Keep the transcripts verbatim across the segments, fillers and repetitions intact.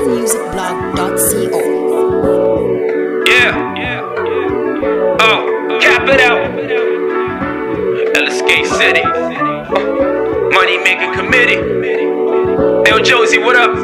zambi music blog dot co. Yeah, yeah, yeah. Oh, cap it out. L S K City. Uh, Money Making Committee. Yo, Josie, what up?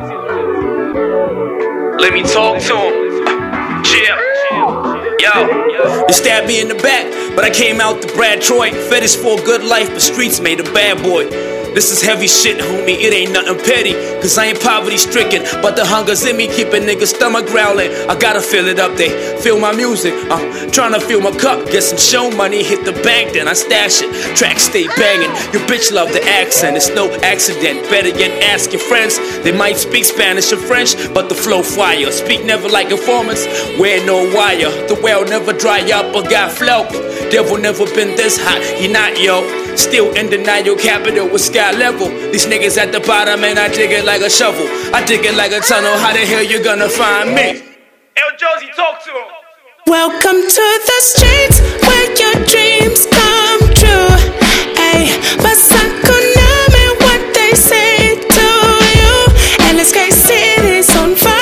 Let me talk to him. Uh, yeah. Yo. They stabbed me in the back, but I came out to Brad Troy. Fetish for a good life, but streets made a bad boy. This is heavy shit, homie, it ain't nothing petty. Cause I ain't poverty stricken, but the hunger's in me, keep a nigga's stomach growling. I gotta fill it up, they feel my music. I'm tryna fill my cup, get some show money, hit the bank, then I stash it. Tracks stay banging, your bitch love the accent, it's no accident. Better yet, ask your friends, they might speak Spanish or French, but the flow fire. Speak never like informants, wear no wire. The well never dry up or got flow. Devil never been this hot, he not yo. Still in denial, capital with sky level. These niggas at the bottom and I dig it like a shovel. I dig it like a tunnel, how the hell you gonna find me? Yo, Josie, talk to him. Welcome to the streets where your dreams come true. Ay, Basakuname, what they say to you. L S K City's on fire.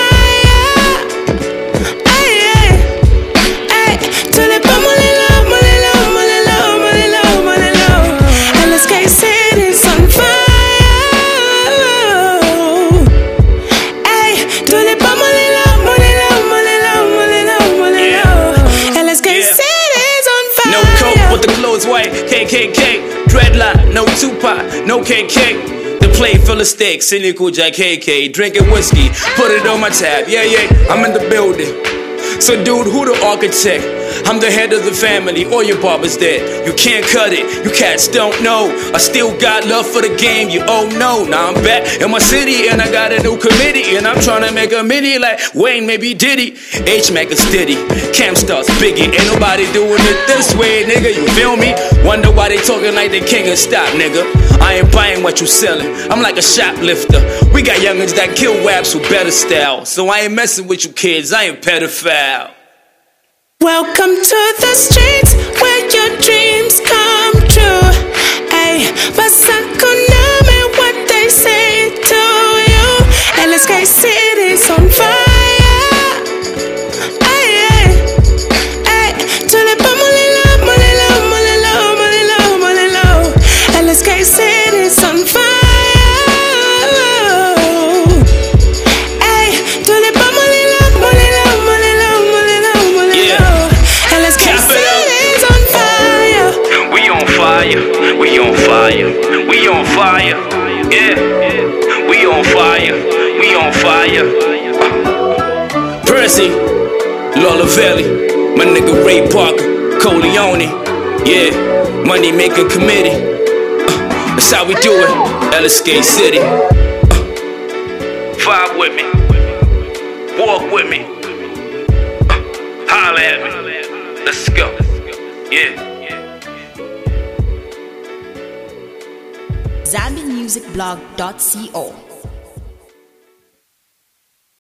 Ay, ay, ay, to the Pamolilo, Molilo, Molilo, Molilo, Molilo. L S K City's on fire. Ay, to the Pamolilo, Molilo, Molilo, Molilo, Molilo. L S K City's on fire. No coke with the clothes white, K K K. Dreadlock, no Tupac, no K K. The plate full of steaks, cynical Jack K K. Drinking whiskey, put it on my tab, yeah, yeah, I'm in the building. So dude, who the architect? I'm the head of the family, all your barber's dead. You can't cut it, you cats don't know. I still got love for the game, you oh no. Now I'm back in my city and I got a new committee. And I'm trying to make a mini like Wayne, maybe Diddy. H-Mac is Diddy, Cam Stars Biggie. Ain't nobody doing it this way, nigga, you feel me? Wonder why they talking like they king of stop, nigga. I ain't buying what you selling, I'm like a shoplifter. We got youngins that kill waps with better style. So I ain't messing with you kids, I ain't pedophile. Welcome to the streets where your dreams come true. Ay, Basakuname, what they say to you. L S K City's on fire. Ay, ay, ay, to the Pamolilo, Molilo, Molilo, Molilo, Molilo. L S K City's on fire. Ay, to the Pamolilo, Molilo, Molilo, Molilo, Molilo. L S K City's on fire. We on fire, we on fire, we on fire, yeah, we on fire, we on fire. Uh. Percy, Lola Valley, my nigga Ray Parker, Coleone, yeah, Money Making Committee. Uh, that's how we do it, L S K City. Uh, Vibe with me, walk with me, uh, holla at me, let's go, yeah. zambi music blog dot co.